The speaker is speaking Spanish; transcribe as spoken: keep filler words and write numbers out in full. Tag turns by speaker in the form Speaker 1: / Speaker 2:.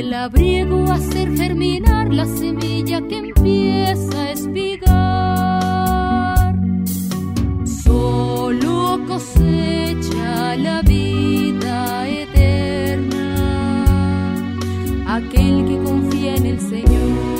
Speaker 1: labriego hacer germinar la semilla que empieza a espigar. Solo cosecha la vida eterna aquel que confía en el Señor.